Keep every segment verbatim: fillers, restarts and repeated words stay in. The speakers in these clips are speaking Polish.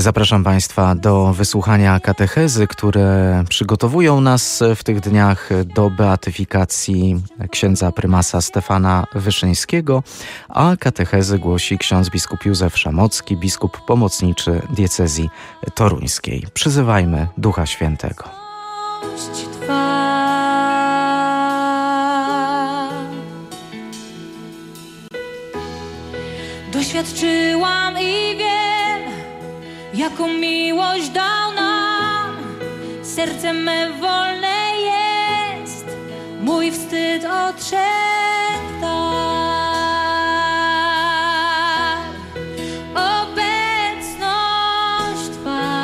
Zapraszam Państwa do wysłuchania katechezy, które przygotowują nas w tych dniach do beatyfikacji księdza prymasa Stefana Wyszyńskiego, a katechezy głosi ksiądz biskup Józef Szamocki, biskup pomocniczy diecezji toruńskiej. Przyzywajmy Ducha Świętego. Doświadczyłam i wiem, jaką miłość dał nam. Serce me wolne jest, mój wstyd odszedł tak. Obecność Twa,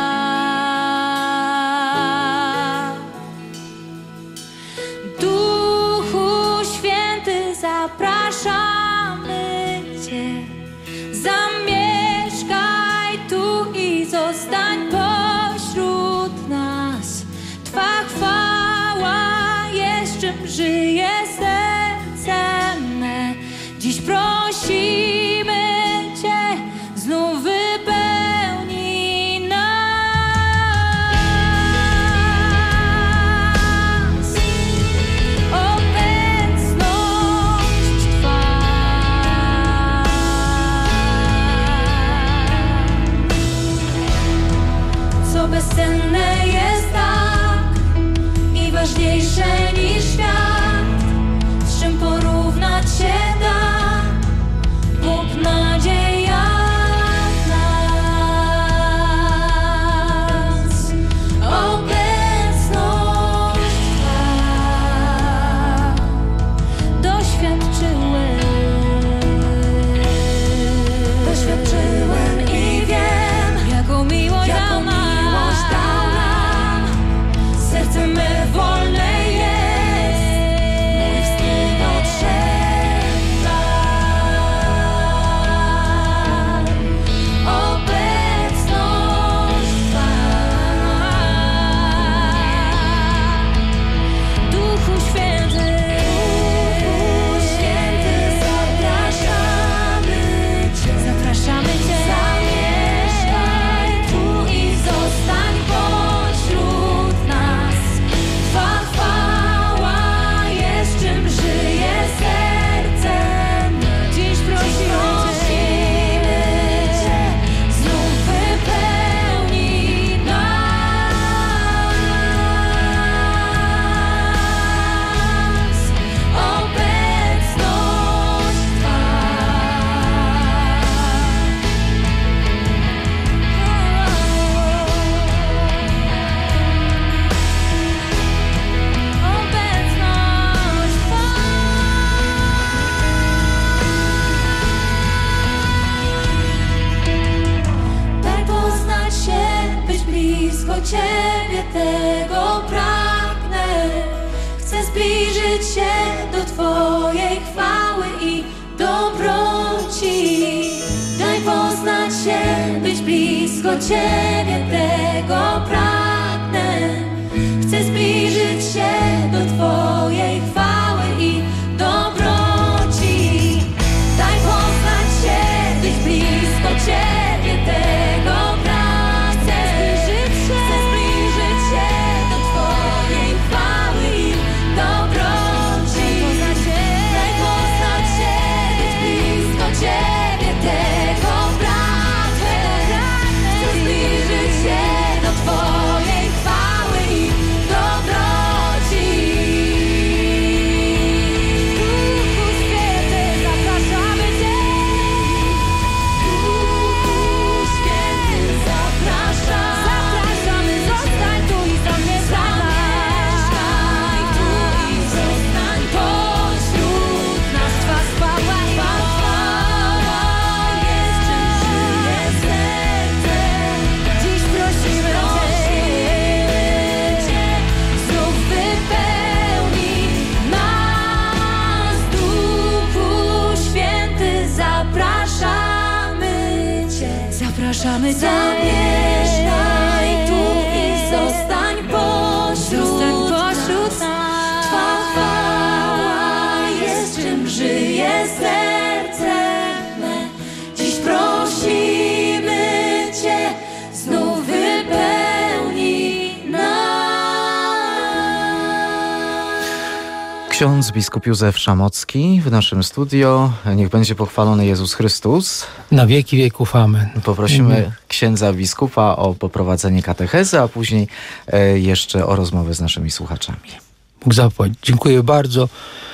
Duchu Święty, zapraszamy Cię. Zamieszkaj tu i zostań pośród nas. Twa chwała jest, czym żyje serce me. Dziś prosimy Cię, znów wypełnij nas. Obecność Twa, co bezcenne jest tak i ważniejsze niż świat, z czym porównać się da Bóg nadzieja nas. Obecność Twa doświadczyłem, doświadczyłem i wiem, jaką miłość dał nam. Serce me wolne jest, mój wstyd odszedł tak. Obecność Twa, Duchu Święty, Duchu Święty, zapraszamy Cię, zapraszamy Cię. Zamieszkaj tu i zostań pośród nas. Twa chwała jest, czym żyje serce me. Dziś prosimy Cię, znów wypełnij nas. Obecność Twa. Obecność Twa. Daj poznać się, być blisko Ciebie, tego pragnę. Chcę zbliżyć się do Twojej chwały i dobroci. Daj poznać się, być blisko Ciebie, tego pragnę. Chcę zbliżyć się do Twojej chwały i dobroci. Daj poznać się, być blisko Ciebie, tego pragnę. Chcę zbliżyć się do Twojej chwały i dobroci. Daj poznać się, być blisko Ciebie, tego pragnę. Chcę zbliżyć się do Twojej chwały i dobroci. Duchu Święty, zapraszamy Cię. Duchu Święty, zapraszamy. Zapraszamy, zostań tu i zamieszkaj tu i zostań pośród nas. Twa chwała jest, czym żyje serce. Dziś prosimy Cię, znów wypełnij nas. Duchu Święty, zapraszamy Cię, zapraszamy Cię. Zamieszkaj tu i zostań pośród nas. Twa chwała jest, czym żyje serce me. Dziś prosimy Cię, Ksiądz biskup Józef Szamocki w naszym studio. Niech będzie pochwalony Jezus Chrystus. Na wieki wieków, amen. Poprosimy Amen. księdza biskupa o poprowadzenie katechezy, a później e, jeszcze o rozmowę z naszymi słuchaczami. Bóg zapłać. Dziękuję bardzo.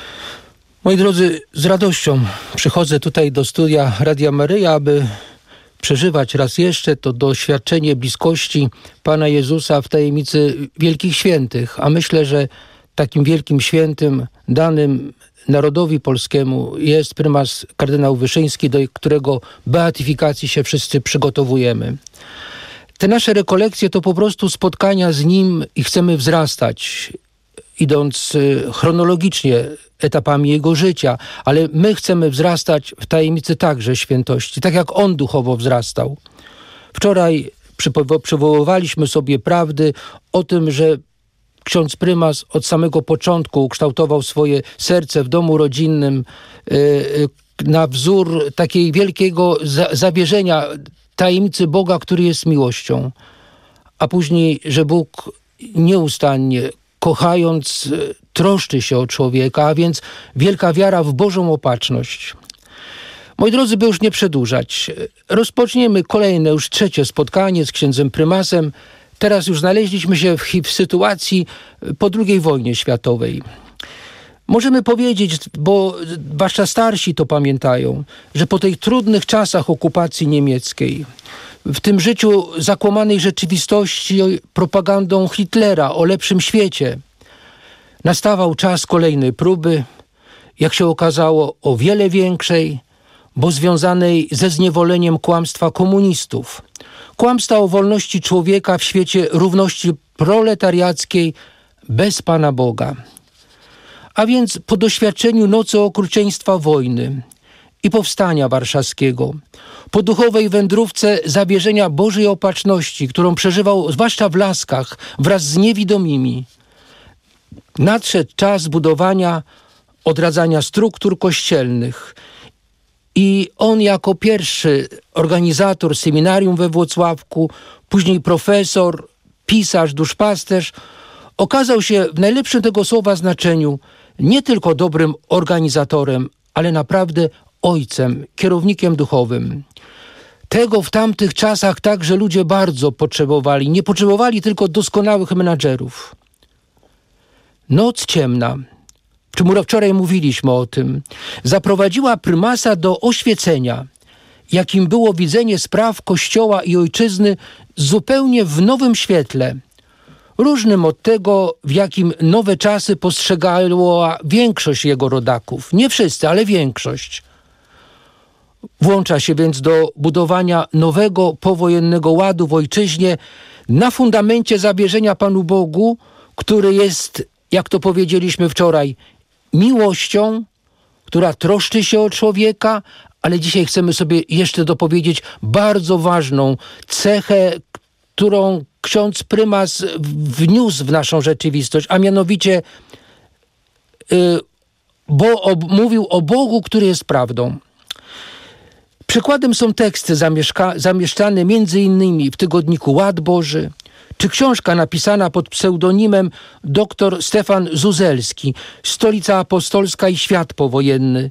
Moi drodzy, z radością przychodzę tutaj do studia Radia Maryja, aby przeżywać raz jeszcze to doświadczenie bliskości Pana Jezusa w tajemnicy Wielkich Świętych. A myślę, że takim wielkim świętym danym narodowi polskiemu jest prymas kardynał Wyszyński, do którego beatyfikacji się wszyscy przygotowujemy. Te nasze rekolekcje to po prostu spotkania z Nim i chcemy wzrastać, idąc chronologicznie etapami Jego życia, ale my chcemy wzrastać w tajemnicy także świętości, tak jak On duchowo wzrastał. Wczoraj przypo- przywoływaliśmy sobie prawdy o tym, że ksiądz prymas od samego początku ukształtował swoje serce w domu rodzinnym yy, na wzór takiej wielkiego za- zawierzenia tajemnicy Boga, który jest miłością. A później, że Bóg nieustannie, kochając, troszczy się o człowieka, a więc wielka wiara w Bożą opatrzność. Moi drodzy, by już nie przedłużać, rozpoczniemy kolejne, już trzecie spotkanie z księdzem prymasem. Teraz już znaleźliśmy się w, w sytuacji po drugiej wojnie światowej. Możemy powiedzieć, bo zwłaszcza starsi to pamiętają, że po tych trudnych czasach okupacji niemieckiej, w tym życiu zakłamanej rzeczywistości propagandą Hitlera o lepszym świecie, nastawał czas kolejnej próby, jak się okazało, o wiele większej, bo związanej ze zniewoleniem kłamstwa komunistów. Kłamstwa o wolności człowieka w świecie równości proletariackiej bez Pana Boga. A więc po doświadczeniu nocy okrucieństwa wojny i powstania warszawskiego, po duchowej wędrówce zawierzenia Bożej opatrzności, którą przeżywał zwłaszcza w Laskach wraz z niewidomymi, nadszedł czas budowania, odradzania struktur kościelnych. I on jako pierwszy organizator seminarium we Włocławku, później profesor, pisarz, duszpasterz, okazał się w najlepszym tego słowa znaczeniu nie tylko dobrym organizatorem, ale naprawdę ojcem, kierownikiem duchowym. Tego w tamtych czasach także ludzie bardzo potrzebowali. Nie potrzebowali tylko doskonałych menadżerów. Noc ciemna, czy wczoraj mówiliśmy o tym, zaprowadziła prymasa do oświecenia, jakim było widzenie spraw Kościoła i ojczyzny zupełnie w nowym świetle, różnym od tego, w jakim nowe czasy postrzegała większość jego rodaków. Nie wszyscy, ale większość. Włącza się więc do budowania nowego, powojennego ładu w ojczyźnie na fundamencie zawierzenia Panu Bogu, który jest, jak to powiedzieliśmy wczoraj, miłością, która troszczy się o człowieka, ale dzisiaj chcemy sobie jeszcze dopowiedzieć bardzo ważną cechę, którą ksiądz prymas wniósł w naszą rzeczywistość, a mianowicie yy, bo ob, mówił o Bogu, który jest prawdą. Przykładem są teksty zamieszka, zamieszczane między innymi w tygodniku Ład Boży, czy książka napisana pod pseudonimem dr Stefan Zuzelski, Stolica Apostolska i Świat Powojenny.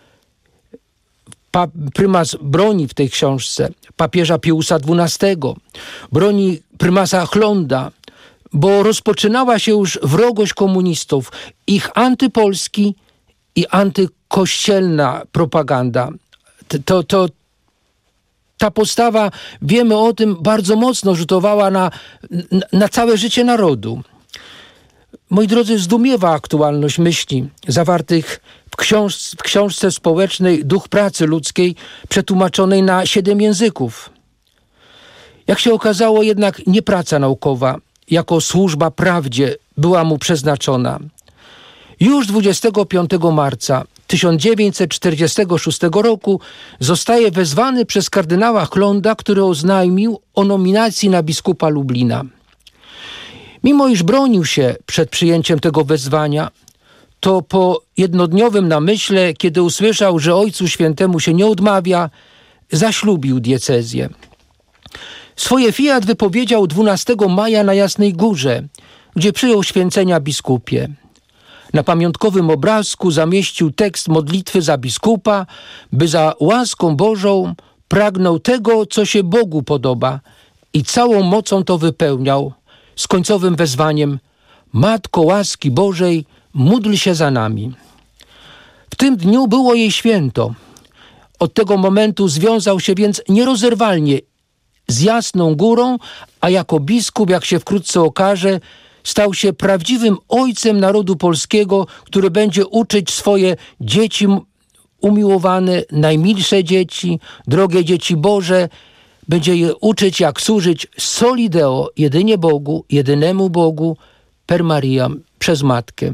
Pa, prymas broni w tej książce papieża Piusa dwunastego, broni prymasa Chlonda, bo rozpoczynała się już wrogość komunistów, ich antypolski i antykościelna propaganda. To, to, ta postawa, wiemy o tym, bardzo mocno rzutowała na, na, na całe życie narodu. Moi drodzy, zdumiewa aktualność myśli zawartych w, książ- w książce społecznej Duch pracy ludzkiej, przetłumaczonej na siedem języków. Jak się okazało, jednak nie praca naukowa, jako służba prawdzie była mu przeznaczona. Już dwudziestego piątego marca tysiąc dziewięćset czterdziestego szóstego roku zostaje wezwany przez kardynała Chlonda, który oznajmił o nominacji na biskupa Lublina. Mimo iż bronił się przed przyjęciem tego wezwania, to po jednodniowym namyśle, kiedy usłyszał, że Ojcu Świętemu się nie odmawia, zaślubił diecezję. Swoje fiat wypowiedział dwunastego maja na Jasnej Górze, gdzie przyjął święcenia biskupie. Na pamiątkowym obrazku zamieścił tekst modlitwy za biskupa, by za łaską Bożą pragnął tego, co się Bogu podoba i całą mocą to wypełniał z końcowym wezwaniem: Matko łaski Bożej, módl się za nami. W tym dniu było jej święto. Od tego momentu związał się więc nierozerwalnie z Jasną Górą, a jako biskup, jak się wkrótce okaże, stał się prawdziwym ojcem narodu polskiego, który będzie uczyć swoje dzieci umiłowane, najmilsze dzieci, drogie dzieci Boże, będzie je uczyć, jak służyć soli Deo, jedynie Bogu, jedynemu Bogu, per Mariam, przez Matkę.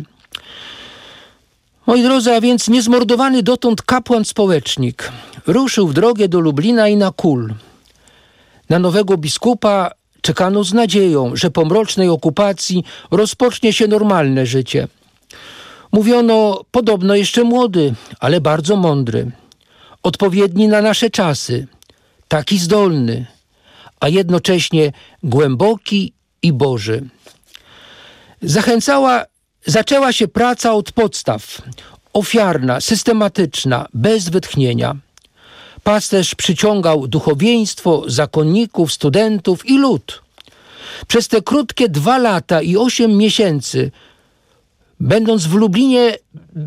Moi drodzy, a więc niezmordowany dotąd kapłan-społecznik ruszył w drogę do Lublina i na Kól. Na nowego biskupa czekano z nadzieją, że po mrocznej okupacji rozpocznie się normalne życie. Mówiono, podobno jeszcze młody, ale bardzo mądry, odpowiedni na nasze czasy, taki zdolny, a jednocześnie głęboki i Boży. Zachęcała, zaczęła się praca od podstaw, ofiarna, systematyczna, bez wytchnienia. Pasterz przyciągał duchowieństwo, zakonników, studentów i lud. Przez te krótkie dwa lata i osiem miesięcy, będąc w Lublinie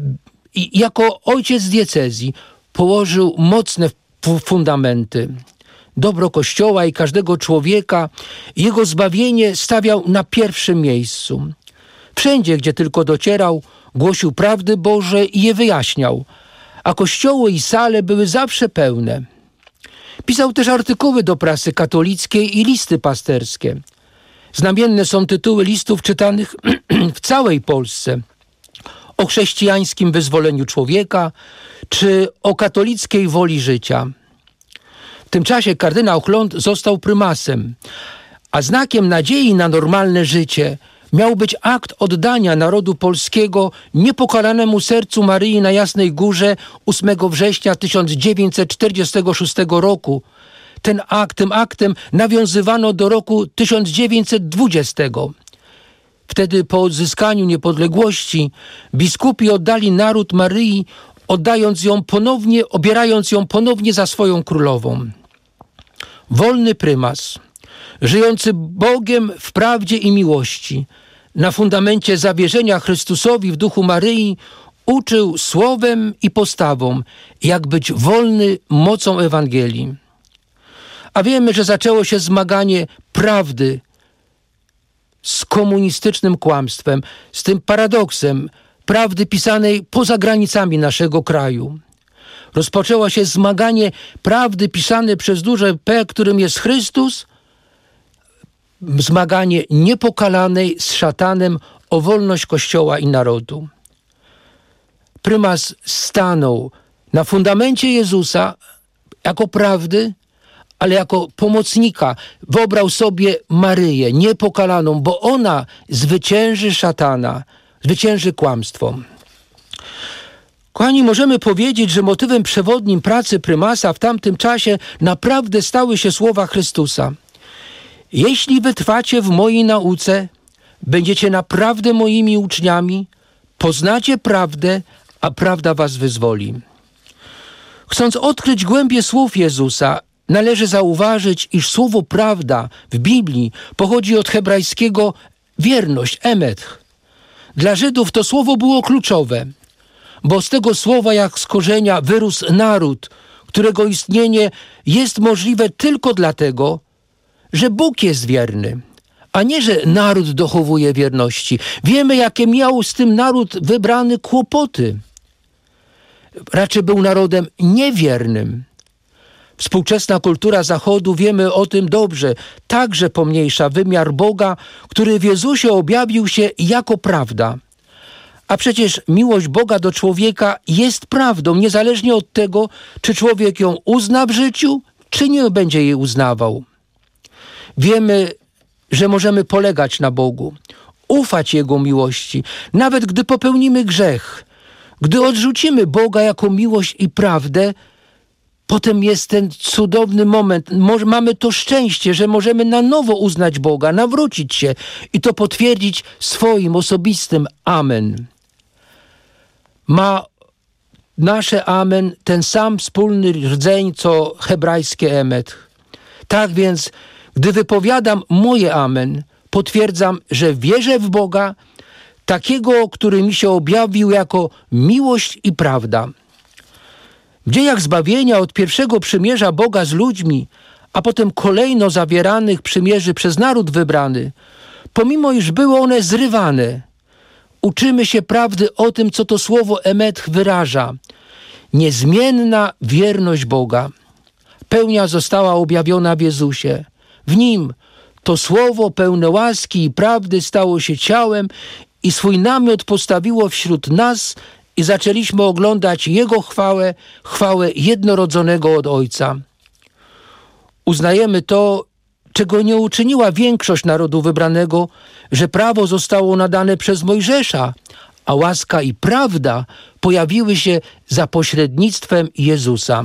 jako ojciec diecezji, położył mocne fundamenty. Dobro Kościoła i każdego człowieka, jego zbawienie stawiał na pierwszym miejscu. Wszędzie, gdzie tylko docierał, głosił prawdy Boże i je wyjaśniał, a kościoły i sale były zawsze pełne. Pisał też artykuły do prasy katolickiej i listy pasterskie. Znamienne są tytuły listów czytanych w całej Polsce: o chrześcijańskim wyzwoleniu człowieka czy o katolickiej woli życia. W tym czasie kardynał Chląd został prymasem, a znakiem nadziei na normalne życie miał być akt oddania narodu polskiego niepokalanemu sercu Maryi na Jasnej Górze ósmego września tysiąc dziewięćset czterdziestego szóstego roku. Ten akt, tym aktem nawiązywano do roku tysiąc dziewięćset dwudziestego. Wtedy po odzyskaniu niepodległości biskupi oddali naród Maryi, oddając ją ponownie, obierając ją ponownie za swoją królową. Wolny prymas, żyjący Bogiem w prawdzie i miłości, na fundamencie zawierzenia Chrystusowi w duchu Maryi, uczył słowem i postawą, jak być wolny mocą Ewangelii. A wiemy, że zaczęło się zmaganie prawdy z komunistycznym kłamstwem, z tym paradoksem prawdy pisanej poza granicami naszego kraju. Rozpoczęło się zmaganie prawdy pisanej przez duże P, którym jest Chrystus, zmaganie niepokalanej z szatanem o wolność Kościoła i narodu. Prymas stanął na fundamencie Jezusa jako prawdy, ale jako pomocnika. Wybrał sobie Maryję niepokalaną, bo ona zwycięży szatana, zwycięży kłamstwo. Kochani, możemy powiedzieć, że motywem przewodnim pracy prymasa w tamtym czasie naprawdę stały się słowa Chrystusa. Jeśli wytrwacie w mojej nauce, będziecie naprawdę moimi uczniami, poznacie prawdę, a prawda was wyzwoli. Chcąc odkryć głębię słów Jezusa, należy zauważyć, iż słowo prawda w Biblii pochodzi od hebrajskiego wierność, emet. Dla Żydów to słowo było kluczowe, bo z tego słowa jak z korzenia wyrósł naród, którego istnienie jest możliwe tylko dlatego, że Bóg jest wierny, a nie, że naród dochowuje wierności. Wiemy, jakie miał z tym naród wybrany kłopoty. Raczej był narodem niewiernym. Współczesna kultura Zachodu, wiemy o tym dobrze, także pomniejsza wymiar Boga, który w Jezusie objawił się jako prawda. A przecież miłość Boga do człowieka jest prawdą, niezależnie od tego, czy człowiek ją uzna w życiu, czy nie będzie jej uznawał. Wiemy, że możemy polegać na Bogu, ufać Jego miłości, nawet gdy popełnimy grzech. Gdy odrzucimy Boga jako miłość i prawdę, potem jest ten cudowny moment. Mamy to szczęście, że możemy na nowo uznać Boga, nawrócić się i to potwierdzić swoim osobistym amen. ma nasze amen ten sam wspólny rdzeń, co hebrajskie emet. Tak więc, gdy wypowiadam moje amen, potwierdzam, że wierzę w Boga, takiego, który mi się objawił jako miłość i prawda. W dziejach zbawienia od pierwszego przymierza Boga z ludźmi, a potem kolejno zawieranych przymierzy przez naród wybrany, pomimo iż były one zrywane, uczymy się prawdy o tym, co to słowo emet wyraża. Niezmienna wierność Boga. Pełnia została objawiona w Jezusie. W Nim to słowo pełne łaski i prawdy stało się ciałem i swój namiot postawiło wśród nas i zaczęliśmy oglądać Jego chwałę, chwałę jednorodzonego od Ojca. Uznajemy to, czego nie uczyniła większość narodu wybranego, że prawo zostało nadane przez Mojżesza, a łaska i prawda pojawiły się za pośrednictwem Jezusa.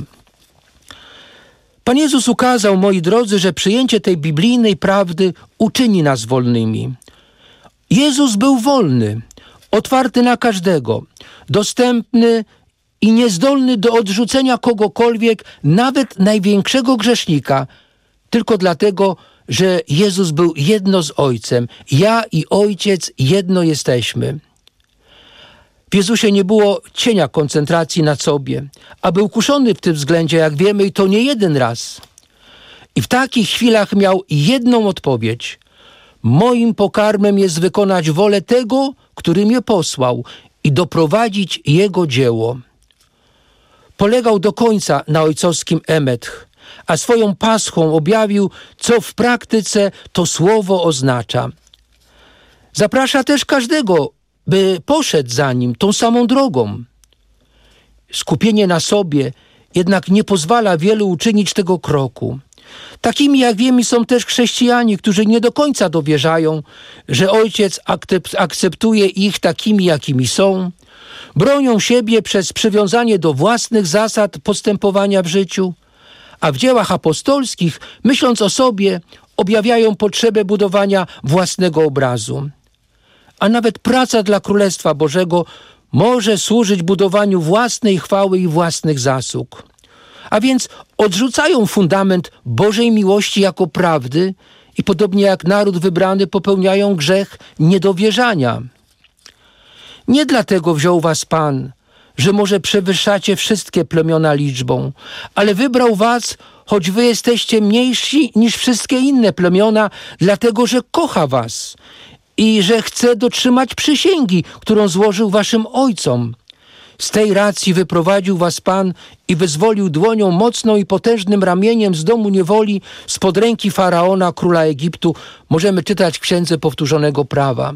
Pan Jezus ukazał, moi drodzy, że przyjęcie tej biblijnej prawdy uczyni nas wolnymi. Jezus był wolny, otwarty na każdego, dostępny i niezdolny do odrzucenia kogokolwiek, nawet największego grzesznika, tylko dlatego, że Jezus był jedno z Ojcem. Ja i Ojciec jedno jesteśmy. W Jezusie nie było cienia koncentracji na sobie, a był kuszony w tym względzie, jak wiemy, i to nie jeden raz. I w takich chwilach miał jedną odpowiedź. Moim pokarmem jest wykonać wolę tego, który mnie posłał i doprowadzić Jego dzieło. Polegał do końca na ojcowskim emet, a swoją paschą objawił, co w praktyce to słowo oznacza. Zaprasza też każdego, by poszedł za Nim tą samą drogą. Skupienie na sobie jednak nie pozwala wielu uczynić tego kroku. Takimi, jak wiemy, są też chrześcijanie, którzy nie do końca dowierzają, że Ojciec akceptuje ich takimi, jakimi są, bronią siebie przez przywiązanie do własnych zasad postępowania w życiu, a w dziełach apostolskich, myśląc o sobie, objawiają potrzebę budowania własnego obrazu. A nawet praca dla Królestwa Bożego może służyć budowaniu własnej chwały i własnych zasług. A więc odrzucają fundament Bożej miłości jako prawdy i podobnie jak naród wybrany popełniają grzech niedowierzania. Nie dlatego wziął was Pan, że może przewyższacie wszystkie plemiona liczbą, ale wybrał was, choć wy jesteście mniejsi niż wszystkie inne plemiona, dlatego że kocha was i że chce dotrzymać przysięgi, którą złożył waszym ojcom. Z tej racji wyprowadził was Pan i wyzwolił dłonią mocną i potężnym ramieniem z domu niewoli, spod ręki Faraona, króla Egiptu. Możemy czytać w Księdze Powtórzonego Prawa.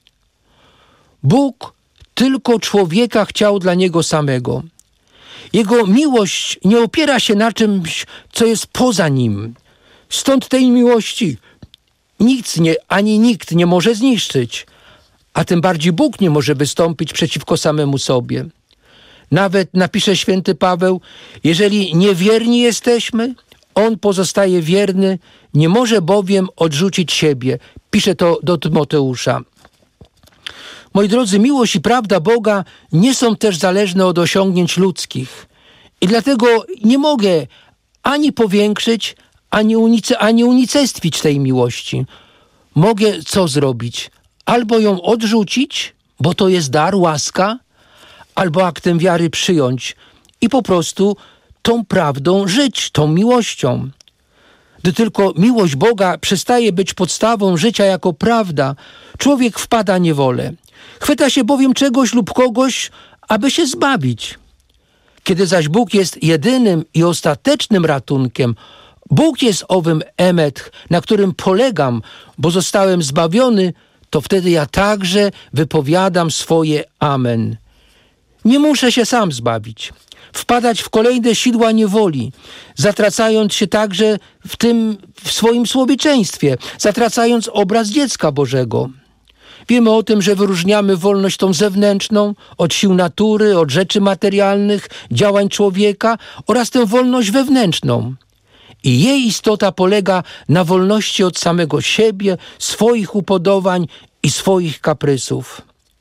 Bóg tylko człowieka chciał dla niego samego. Jego miłość nie opiera się na czymś, co jest poza nim. Stąd tej miłości nikt nie, ani nikt nie może zniszczyć, a tym bardziej Bóg nie może wystąpić przeciwko samemu sobie. Nawet napisze święty Paweł, jeżeli niewierni jesteśmy, On pozostaje wierny, nie może bowiem odrzucić siebie. Pisze to do Tymoteusza. Moi drodzy, miłość i prawda Boga nie są też zależne od osiągnięć ludzkich. I dlatego nie mogę ani powiększyć, ani, unice, ani unicestwić tej miłości. Mogę co zrobić? Albo ją odrzucić, bo to jest dar, łaska, albo aktem wiary przyjąć i po prostu tą prawdą żyć, tą miłością. Gdy tylko miłość Boga przestaje być podstawą życia jako prawda, człowiek wpada w niewolę. Chwyta się bowiem czegoś lub kogoś, aby się zbawić. Kiedy zaś Bóg jest jedynym i ostatecznym ratunkiem, Bóg jest owym emet, na którym polegam, bo zostałem zbawiony, to wtedy ja także wypowiadam swoje amen. Nie muszę się sam zbawić, wpadać w kolejne sidła niewoli, zatracając się także w tym w swoim słowiczeństwie, zatracając obraz dziecka Bożego. Wiemy o tym, że wyróżniamy wolność tą zewnętrzną od sił natury, od rzeczy materialnych, działań człowieka oraz tę wolność wewnętrzną. I jej istota polega na wolności od samego siebie, swoich upodobań i swoich kaprysów.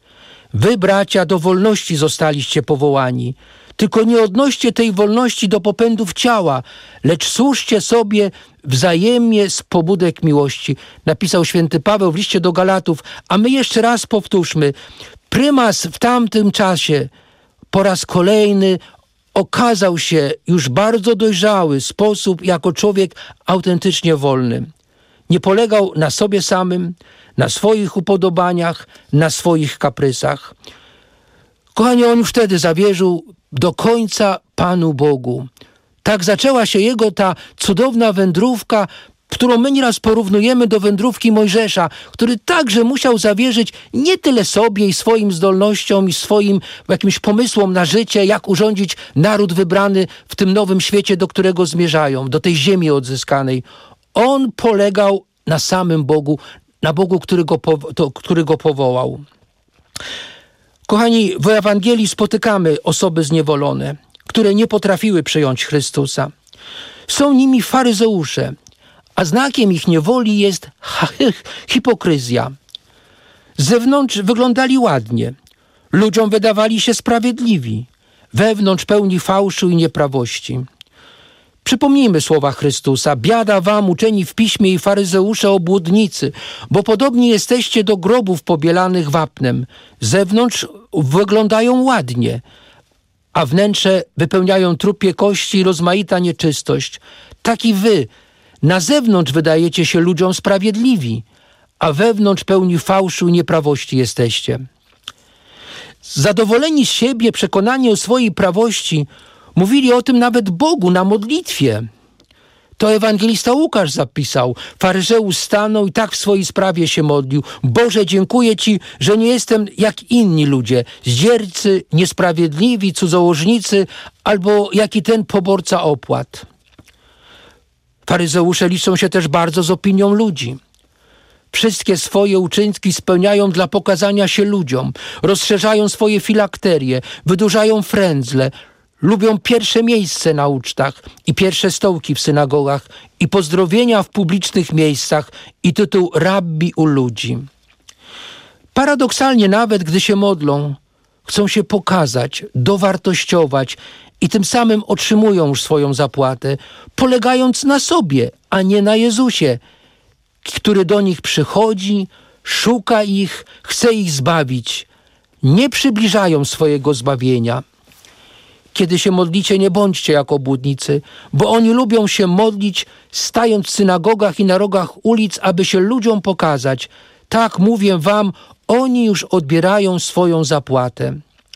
Wy, bracia, do wolności zostaliście powołani. Tylko nie odnoście tej wolności do popędów ciała, lecz służcie sobie wzajemnie z pobudek miłości. Napisał święty Paweł w liście do Galatów, a my jeszcze raz powtórzmy. Prymas w tamtym czasie po raz kolejny okazał się już bardzo dojrzały sposób jako człowiek autentycznie wolny. Nie polegał na sobie samym, na swoich upodobaniach, na swoich kaprysach. Kochani, on już wtedy zawierzył do końca Panu Bogu. Tak zaczęła się jego ta cudowna wędrówka, którą my nieraz porównujemy do wędrówki Mojżesza, który także musiał zawierzyć nie tyle sobie i swoim zdolnościom i swoim jakimś pomysłom na życie, jak urządzić naród wybrany w tym nowym świecie, do którego zmierzają, do tej ziemi odzyskanej. On polegał na samym Bogu, na Bogu, który go, to, który go powołał. Kochani, w Ewangelii spotykamy osoby zniewolone, które nie potrafiły przyjąć Chrystusa. Są nimi faryzeusze, a znakiem ich niewoli jest hipokryzja. Z zewnątrz wyglądali ładnie, ludziom wydawali się sprawiedliwi, wewnątrz pełni fałszu i nieprawości. Przypomnijmy słowa Chrystusa. Biada wam, uczeni w piśmie i faryzeusze obłudnicy, bo podobni jesteście do grobów pobielanych wapnem. Z zewnątrz wyglądają ładnie, a wnętrze wypełniają trupie kości i rozmaita nieczystość. Tak i wy na zewnątrz wydajecie się ludziom sprawiedliwi, a wewnątrz pełni fałszu i nieprawości jesteście. Zadowoleni z siebie, przekonani o swojej prawości, mówili o tym nawet Bogu na modlitwie. To ewangelista Łukasz zapisał. Faryzeusz stanął i tak w swojej sprawie się modlił. Boże, dziękuję Ci, że nie jestem jak inni ludzie, zdziercy, niesprawiedliwi, cudzołożnicy, albo jak i ten poborca opłat. Faryzeusze liczą się też bardzo z opinią ludzi. Wszystkie swoje uczynki spełniają dla pokazania się ludziom, rozszerzają swoje filakterie, wydłużają frędzle, lubią pierwsze miejsce na ucztach i pierwsze stołki w synagogach i pozdrowienia w publicznych miejscach i tytuł rabbi u ludzi. Paradoksalnie nawet, gdy się modlą, chcą się pokazać, dowartościować i tym samym otrzymują już swoją zapłatę, polegając na sobie, a nie na Jezusie, który do nich przychodzi, szuka ich, chce ich zbawić. Nie przybliżają swojego zbawienia. Kiedy się modlicie, nie bądźcie jak obłudnicy, bo oni lubią się modlić, stając w synagogach i na rogach ulic, aby się ludziom pokazać. Tak, mówię wam, oni już odbierają swoją zapłatę.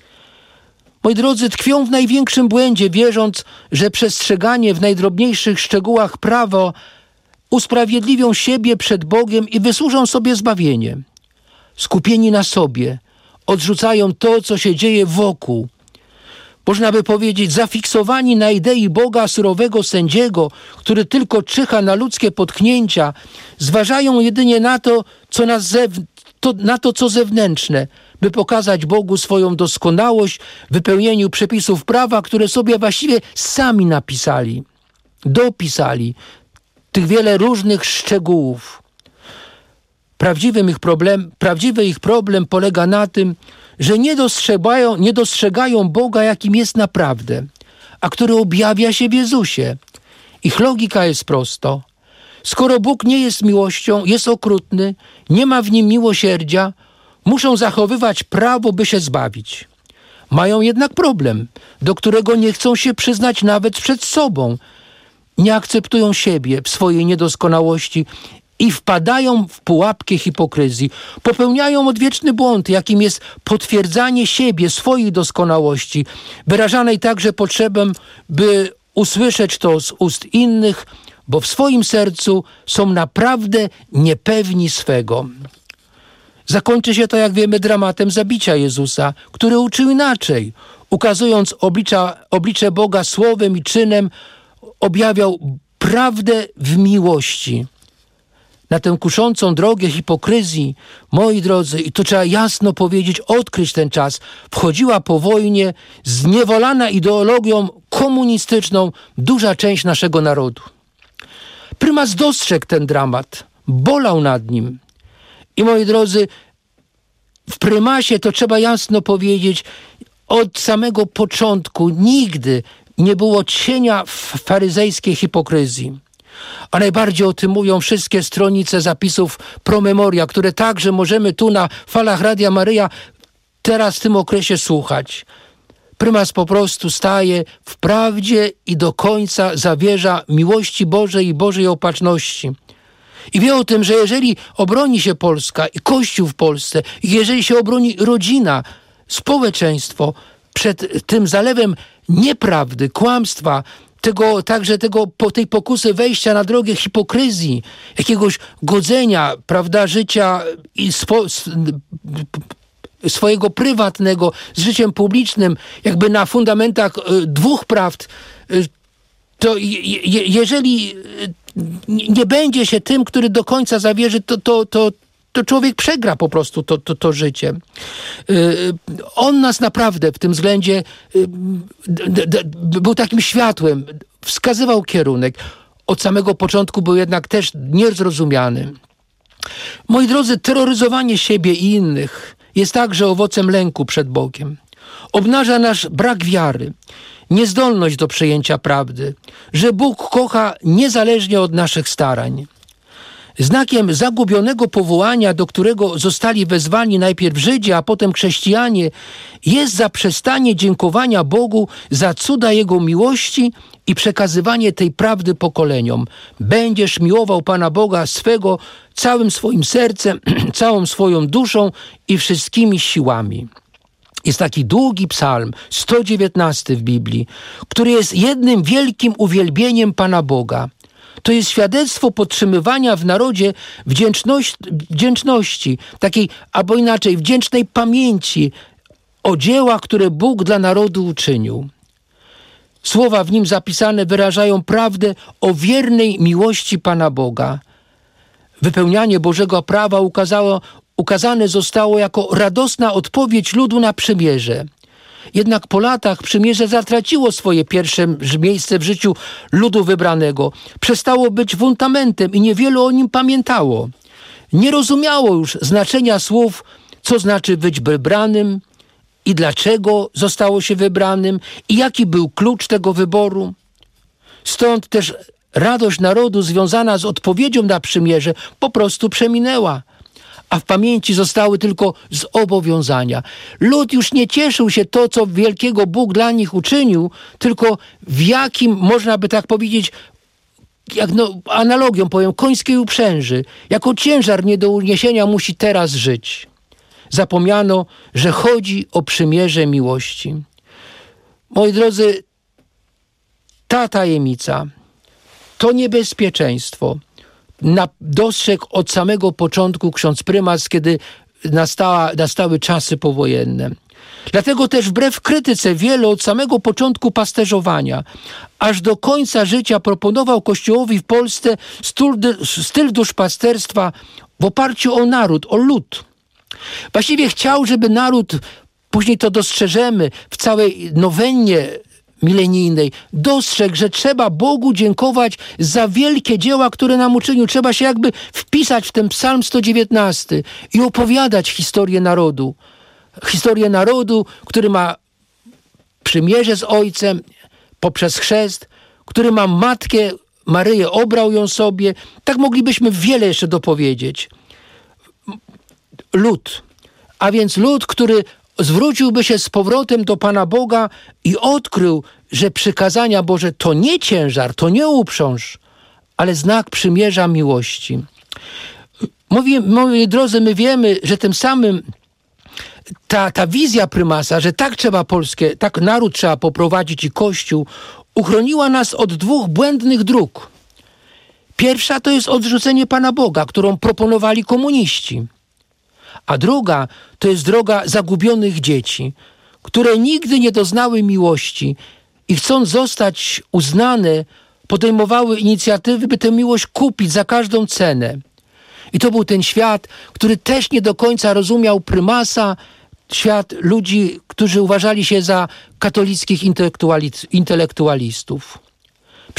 Moi drodzy, tkwią w największym błędzie, wierząc, że przestrzeganie w najdrobniejszych szczegółach prawa usprawiedliwią siebie przed Bogiem i wysłużą sobie zbawienie. Skupieni na sobie, odrzucają to, co się dzieje wokół. Można by powiedzieć, zafiksowani na idei Boga surowego sędziego, który tylko czyha na ludzkie potknięcia, zważają jedynie na to, co na, zew- to, na to, co zewnętrzne, by pokazać Bogu swoją doskonałość w wypełnieniu przepisów prawa, które sobie właściwie sami napisali, dopisali, tych wiele różnych szczegółów. Prawdziwym ich problem, prawdziwy ich problem polega na tym, że nie dostrzegają, nie dostrzegają Boga, jakim jest naprawdę, a który objawia się w Jezusie. Ich logika jest prosta. Skoro Bóg nie jest miłością, jest okrutny, nie ma w nim miłosierdzia, muszą zachowywać prawo, by się zbawić. Mają jednak problem, do którego nie chcą się przyznać nawet przed sobą. Nie akceptują siebie w swojej niedoskonałości i wpadają w pułapkę hipokryzji. Popełniają odwieczny błąd, jakim jest potwierdzanie siebie, swojej doskonałości, wyrażanej także potrzebą, by usłyszeć to z ust innych, bo w swoim sercu są naprawdę niepewni swego. Zakończy się to, jak wiemy, dramatem zabicia Jezusa, który uczył inaczej. Ukazując oblicza, oblicze Boga słowem i czynem, objawiał prawdę w miłości. Na tę kuszącą drogę hipokryzji, moi drodzy, i to trzeba jasno powiedzieć, odkryć ten czas, wchodziła po wojnie zniewolana ideologią komunistyczną duża część naszego narodu. Prymas dostrzegł ten dramat, bolał nad nim. I moi drodzy, w prymasie, to trzeba jasno powiedzieć, od samego początku nigdy nie było cienia faryzejskiej hipokryzji. A najbardziej o tym mówią wszystkie stronice zapisów Promemoria, które także możemy tu na falach Radia Maryja teraz w tym okresie słuchać. Prymas po prostu staje w prawdzie i do końca zawierza miłości Bożej i Bożej opatrzności. I wie o tym, że jeżeli obroni się Polska i Kościół w Polsce, i jeżeli się obroni rodzina, społeczeństwo przed tym zalewem nieprawdy, kłamstwa, tego, także tego, po tej pokusy wejścia na drogę hipokryzji, jakiegoś godzenia, prawda, życia i spo, swojego prywatnego z życiem publicznym, jakby na fundamentach y, dwóch prawd, y, to je, je, jeżeli nie będzie się tym, który do końca zawierzy, to, to, to, to człowiek przegra po prostu to, to, to życie. On nas naprawdę w tym względzie był takim światłem, wskazywał kierunek. Od samego początku był jednak też niezrozumiany. Moi drodzy, terroryzowanie siebie i innych jest także owocem lęku przed Bogiem. Obnaża nasz brak wiary, niezdolność do przyjęcia prawdy, że Bóg kocha niezależnie od naszych starań. Znakiem zagubionego powołania, do którego zostali wezwani najpierw Żydzi, a potem chrześcijanie, jest zaprzestanie dziękowania Bogu za cuda Jego miłości i przekazywanie tej prawdy pokoleniom. Będziesz miłował Pana Boga swego całym swoim sercem, całą swoją duszą i wszystkimi siłami. Jest taki długi psalm, sto dziewiętnasty w Biblii, który jest jednym wielkim uwielbieniem Pana Boga. To jest świadectwo podtrzymywania w narodzie wdzięczności, wdzięczności, takiej, albo inaczej, wdzięcznej pamięci o dziełach, które Bóg dla narodu uczynił. Słowa w nim zapisane wyrażają prawdę o wiernej miłości Pana Boga. Wypełnianie Bożego prawa ukazało, ukazane zostało jako radosna odpowiedź ludu na przymierze. Jednak po latach przymierze zatraciło swoje pierwsze miejsce w życiu ludu wybranego. Przestało być fundamentem i niewielu o nim pamiętało. Nie rozumiało już znaczenia słów, co znaczy być wybranym i dlaczego zostało się wybranym i jaki był klucz tego wyboru. Stąd też radość narodu związana z odpowiedzią na przymierze po prostu przeminęła, a w pamięci zostały tylko zobowiązania. Lud już nie cieszył się to, co wielkiego Bóg dla nich uczynił, tylko w jakim, można by tak powiedzieć, jak no, analogią powiem, końskiej uprzęży, jako ciężar nie do uniesienia musi teraz żyć. Zapomniano, że chodzi o przymierze miłości. Moi drodzy, ta tajemnica, to niebezpieczeństwo na, dostrzegł od samego początku ksiądz prymas, kiedy nastała, nastały czasy powojenne. Dlatego też wbrew krytyce wielu od samego początku pasterzowania, aż do końca życia proponował Kościołowi w Polsce styl, styl duszpasterstwa w oparciu o naród, o lud. Właściwie chciał, żeby naród, później to dostrzeżemy w całej nowennie milenijnej, dostrzegł, że trzeba Bogu dziękować za wielkie dzieła, które nam uczynił. Trzeba się jakby wpisać w ten psalm sto dziewiętnasty i opowiadać historię narodu. Historię narodu, który ma przymierze z Ojcem poprzez chrzest, który ma Matkę Maryję, obrał ją sobie. Tak moglibyśmy wiele jeszcze dopowiedzieć. Lud, a więc lud, który zwróciłby się z powrotem do Pana Boga i odkrył, że przykazania Boże to nie ciężar, to nie uprząż, ale znak przymierza miłości. Mówi, moi drodzy, my wiemy, że tym samym ta, ta wizja prymasa, że tak trzeba Polskę, tak naród trzeba poprowadzić i Kościół, uchroniła nas od dwóch błędnych dróg. Pierwsza to jest odrzucenie Pana Boga, którą proponowali komuniści. A druga to jest droga zagubionych dzieci, które nigdy nie doznały miłości i chcąc zostać uznane, podejmowały inicjatywy, by tę miłość kupić za każdą cenę. I to był ten świat, który też nie do końca rozumiał prymasa, świat ludzi, którzy uważali się za katolickich intelektualistów.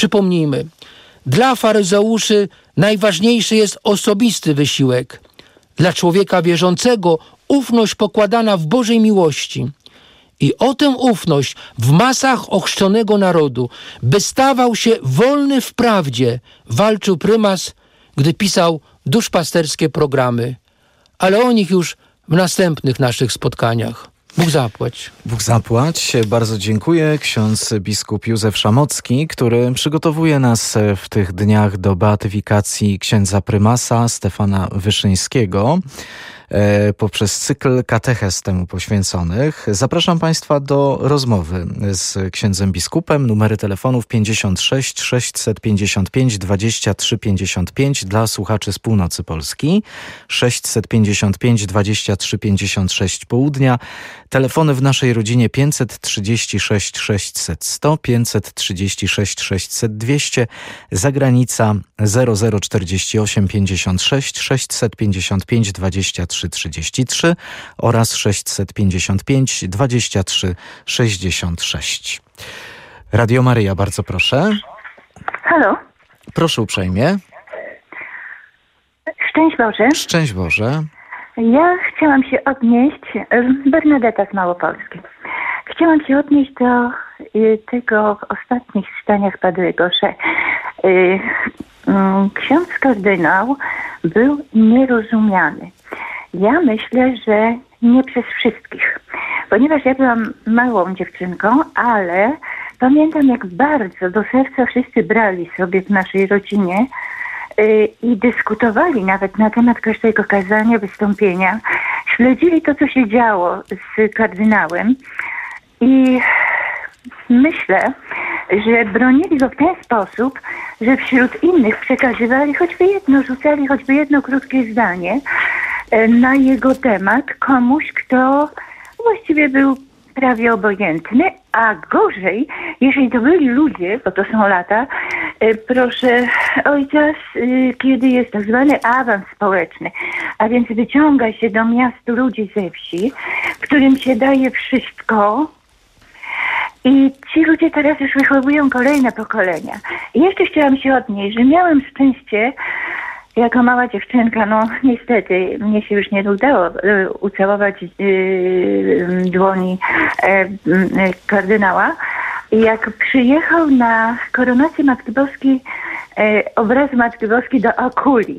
Przypomnijmy, dla faryzeuszy najważniejszy jest osobisty wysiłek, dla człowieka wierzącego ufność pokładana w Bożej miłości. I o tę ufność w masach ochrzczonego narodu, by stawał się wolny w prawdzie, walczył prymas, gdy pisał duszpasterskie programy. Ale o nich już w następnych naszych spotkaniach. Bóg zapłać. Bóg zapłać. Bardzo dziękuję. Ksiądz biskup Józef Szamocki, który przygotowuje nas w tych dniach do beatyfikacji księdza prymasa Stefana Wyszyńskiego poprzez cykl katechez temu poświęconych. Zapraszam Państwa do rozmowy z księdzem biskupem. Numery telefonów pięćdziesiąt sześć sześćset pięćdziesiąt pięć dwadzieścia trzy pięćdziesiąt pięć dla słuchaczy z północy Polski, sześćset pięćdziesiąt pięć dwadzieścia trzy pięćdziesiąt sześć południa. Telefony w naszej rodzinie pięćset trzydzieści sześć sześćset sto, pięćset trzydzieści sześć sześćset dwieście, zagranica zero zero czterdzieści osiem pięćdziesiąt sześć sześćset pięćdziesiąt pięć dwadzieścia trzy trzydzieści trzy oraz sześćset pięćdziesiąt pięć dwadzieścia trzy sześćdziesiąt sześć. Radio Maryja, bardzo proszę. Halo? Proszę uprzejmie. Szczęść Boże. Szczęść Boże. Ja chciałam się odnieść, Bernadeta z Małopolski. Chciałam się odnieść do y, tego w ostatnich czytaniach padłego, że y, y, ksiądz kardynał był nierozumiany. Ja myślę, że nie przez wszystkich, ponieważ ja byłam małą dziewczynką, ale pamiętam, jak bardzo do serca wszyscy brali sobie w naszej rodzinie yy, i dyskutowali nawet na temat każdego kazania, wystąpienia. Śledzili to, co się działo z kardynałem i myślę, że bronili go w ten sposób, że wśród innych przekazywali choćby jedno, rzucali choćby jedno krótkie zdanie na jego temat komuś, kto właściwie był prawie obojętny, a gorzej, jeżeli to byli ludzie, bo to są lata, proszę ojca, kiedy jest tak zwany awans społeczny, a więc wyciąga się do miast ludzi ze wsi, którym się daje wszystko, i ci ludzie teraz już wychowują kolejne pokolenia. I jeszcze chciałam się odnieść, że miałem szczęście jako mała dziewczynka, no niestety mnie się już nie udało y, ucałować y, dłoni y, kardynała. I jak przyjechał na koronację Matki Boskiej, y, obraz Matki Boskiej do Okulic.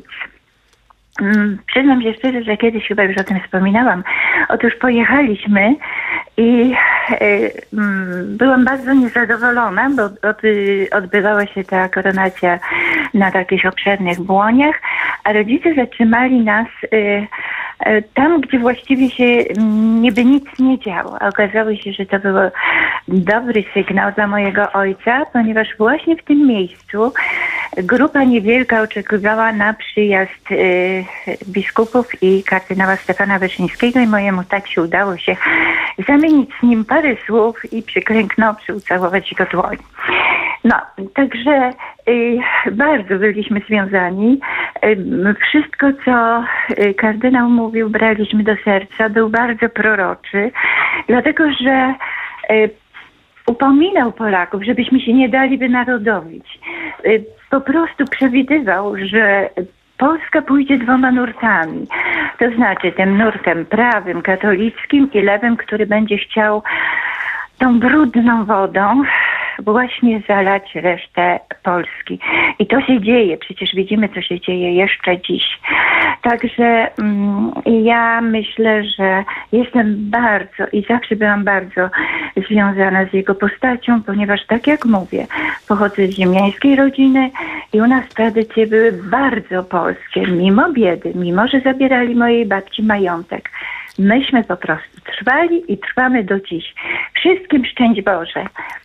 Mm, przyznam się szczerze, że kiedyś chyba już o tym wspominałam. Otóż pojechaliśmy i y, mm, byłam bardzo niezadowolona, bo od, y, odbywała się ta koronacja na takich obszernych błoniach, a rodzice zatrzymali nas y, y, tam, gdzie właściwie się niby nic nie działo. A okazało się, że to był dobry sygnał dla mojego ojca, ponieważ właśnie w tym miejscu grupa niewielka oczekiwała na przyjazd y, biskupów i kardynała Stefana Wyszyńskiego i mojemu tacie udało się zamienić z nim parę słów i przyklęknąwszy ucałować jego dłoń. No, także y, bardzo byliśmy związani. Y, wszystko, co y, kardynał mówił, braliśmy do serca. Był bardzo proroczy, dlatego że y, upominał Polaków, żebyśmy się nie dali wynarodowić. Y, po prostu przewidywał, że Polska pójdzie dwoma nurtami. To znaczy tym nurtem prawym, katolickim i lewym, który będzie chciał tą brudną wodą właśnie zalać resztę Polski. I to się dzieje. Przecież widzimy, co się dzieje jeszcze dziś. Także mm, ja myślę, że jestem bardzo i zawsze byłam bardzo związana z jego postacią, ponieważ tak jak mówię, pochodzę z ziemiańskiej rodziny i u nas tradycje były bardzo polskie. Mimo biedy, mimo że zabierali mojej babci majątek, myśmy po prostu trwali i trwamy do dziś. Wszystkim szczęść Boże.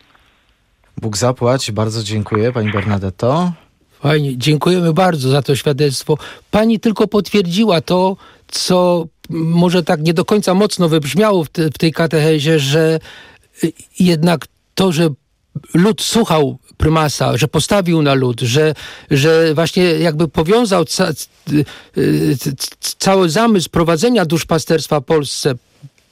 Bóg zapłać. Bardzo dziękuję, pani Bernadetto. Fajnie, dziękujemy bardzo za to świadectwo. Pani tylko potwierdziła to, co może tak nie do końca mocno wybrzmiało w, te, w tej katechezie, że jednak to, że lud słuchał prymasa, że postawił na lud, że, że właśnie jakby powiązał ca, cały zamysł prowadzenia duszpasterstwa w Polsce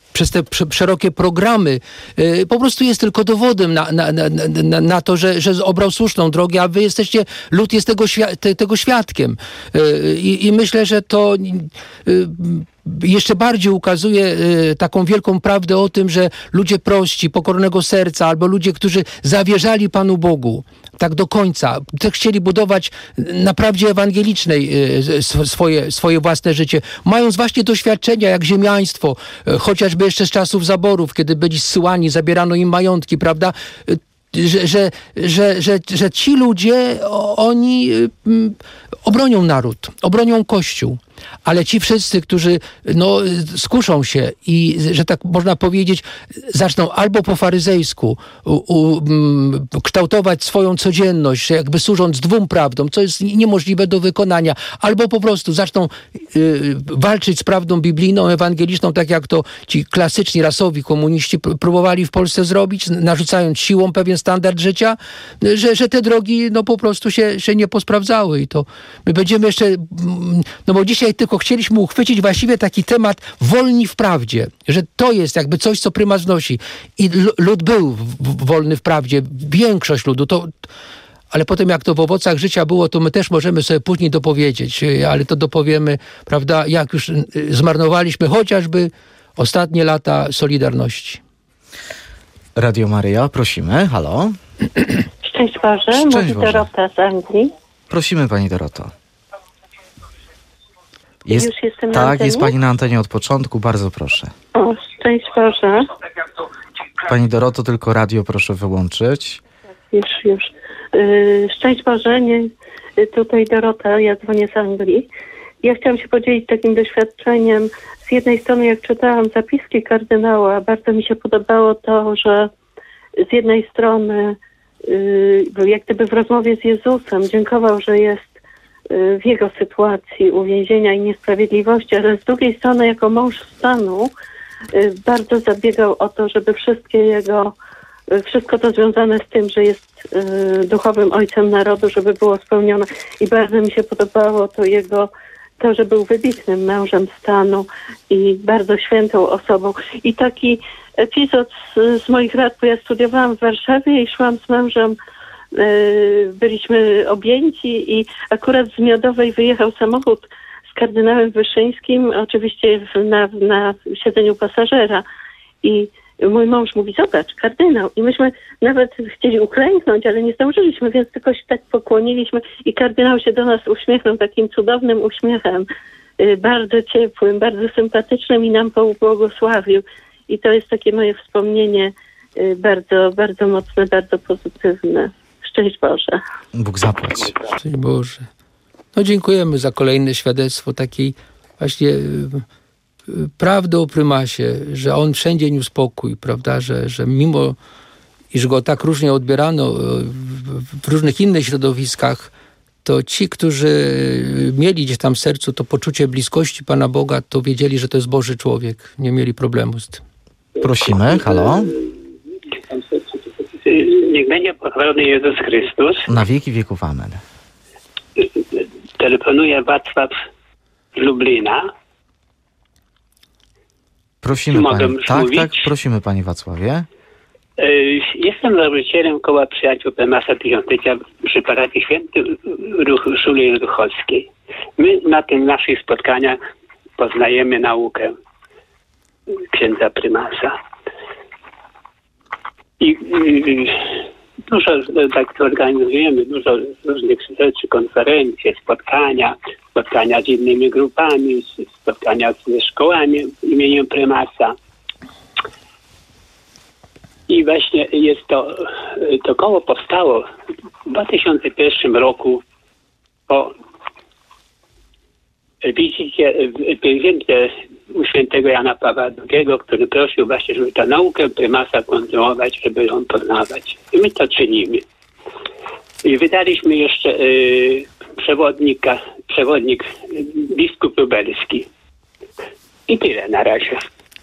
przez te prze, szerokie programy, yy, po prostu jest tylko dowodem na, na, na, na, na to, że, że obrał słuszną drogę, a wy jesteście, lud jest tego, świa- te, tego świadkiem. Yy, i, I myślę, że to yy, jeszcze bardziej ukazuje y, taką wielką prawdę o tym, że ludzie prości, pokornego serca, albo ludzie, którzy zawierzali Panu Bogu tak do końca, te chcieli budować na prawdzie ewangelicznej y, swoje, swoje własne życie, mając właśnie doświadczenia jak ziemiaństwo, y, chociażby jeszcze z czasów zaborów, kiedy byli zsyłani, zabierano im majątki, prawda? Y, Że, że, że, że, że ci ludzie, oni mm, obronią naród, obronią Kościół, ale ci wszyscy, którzy no, skuszą się i, że tak można powiedzieć, zaczną albo po faryzejsku u, u, um, kształtować swoją codzienność, jakby służąc dwóm prawdom, co jest niemożliwe do wykonania, albo po prostu zaczną y, walczyć z prawdą biblijną, ewangeliczną, tak jak to ci klasyczni, rasowi komuniści pr- próbowali w Polsce zrobić, narzucając siłą pewien standard życia, że, że te drogi no po prostu się, się nie posprawdzały i to my będziemy jeszcze, no bo dzisiaj tylko chcieliśmy uchwycić właściwie taki temat wolni w prawdzie, że to jest jakby coś, co prymas wnosi. I lud był w, wolny w prawdzie, większość ludu, to, ale potem jak to w owocach życia było, to my też możemy sobie później dopowiedzieć, ale to dopowiemy, prawda, jak już zmarnowaliśmy chociażby ostatnie lata Solidarności. Radio Maryja, prosimy, halo. Szczęść Boże, Szczęść mówi Boże. Dorota z Anglii. Prosimy Pani Doroto. Jest, Już jestem na tak, antenie? jest Pani na antenie od początku, bardzo proszę. O, szczęść Boże. Pani Doroto, tylko radio proszę wyłączyć. Już, już. Yy, szczęść Boże, nie, tutaj Dorota, ja dzwonię z Anglii. Ja chciałam się podzielić takim doświadczeniem. Z jednej strony, jak czytałam zapiski kardynała, bardzo mi się podobało to, że z jednej strony yy, jak gdyby w rozmowie z Jezusem dziękował, że jest w jego sytuacji uwięzienia i niesprawiedliwości, ale z drugiej strony jako mąż stanu bardzo zabiegał o to, żeby wszystkie jego, wszystko to związane z tym, że jest duchowym ojcem narodu, żeby było spełnione. I bardzo mi się podobało to jego, to, że był wybitnym mężem stanu i bardzo świętą osobą. I taki epizod z, z moich lat, bo ja studiowałam w Warszawie i szłam z mężem, byliśmy objęci i akurat z Miodowej wyjechał samochód z kardynałem Wyszyńskim, oczywiście na, na siedzeniu pasażera i mój mąż mówi, zobacz, kardynał. I myśmy nawet chcieli uklęknąć, ale nie zdążyliśmy, więc tylko się tak pokłoniliśmy i kardynał się do nas uśmiechnął takim cudownym uśmiechem, bardzo ciepłym, bardzo sympatycznym i nam pobłogosławił. I to jest takie moje wspomnienie bardzo, bardzo mocne, bardzo pozytywne. Szczęść Boże. Bóg zapłać. Szczęść Boże. No dziękujemy za kolejne świadectwo takiej właśnie y, y, prawdy o prymasie, że on wszędzie niósł spokój, prawda, że, że mimo iż go tak różnie odbierano y, w, w różnych innych środowiskach, to ci, którzy mieli gdzieś tam w sercu to poczucie bliskości Pana Boga, to wiedzieli, że to jest Boży człowiek. Nie mieli problemu z tym. Prosimy, halo. Niech będzie pochwalony Jezus Chrystus. Na wieki wieków, amen. Telefonuje Wacław z Lublina. Prosimy Mogę Pani. już Tak, mówić? tak, prosimy Panie Wacławie. Jestem założycielem Koła Przyjaciół Prymasa Tysiąclecia przy parafii Święty Ruch Szuli Ruchowskiej. My na tym naszych spotkaniach poznajemy naukę księdza prymasa. I, i dużo tak organizujemy, dużo różnych rzeczy, konferencje, spotkania, spotkania z innymi grupami, spotkania ze szkołami imieniem prymasa. I właśnie jest to, to koło powstało w dwa tysiące pierwszym roku po wizycie, wizycie u świętego Jana Pawła drugiego, który prosił właśnie, żeby tę naukę prymasa kontynuować, żeby ją poznawać. I my to czynimy. I wydaliśmy jeszcze y, przewodnika, przewodnik y, biskup lubelski. I tyle na razie.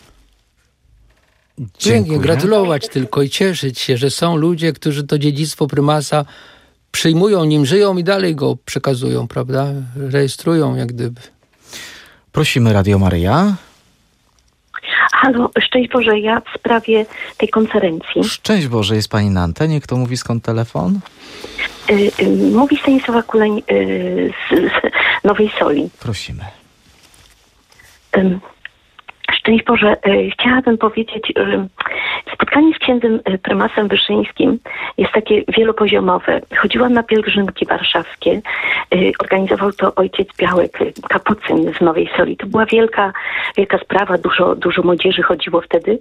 Dziękuję, gratulować tylko i cieszyć się, że są ludzie, którzy to dziedzictwo prymasa przyjmują, nim żyją i dalej go przekazują, prawda? Rejestrują jak gdyby. Prosimy Radio Maryja. halo, szczęść Boże, ja w sprawie tej konferencji. Szczęść Boże, jest pani na antenie. Kto mówi, skąd telefon? Y, y, mówi Stanisława Kuleń y, z, z Nowej Soli. Prosimy. Y, szczęść Boże, y, chciałabym powiedzieć, y, spotkanie z księdzem y, prymasem Wyszyńskim jest takie wielopoziomowe. Chodziłam na pielgrzymki warszawskie. Y, organizował to ojciec Białek, y, kapucyn z Nowej Soli. To była wielka, wielka sprawa. Dużo, dużo młodzieży chodziło wtedy.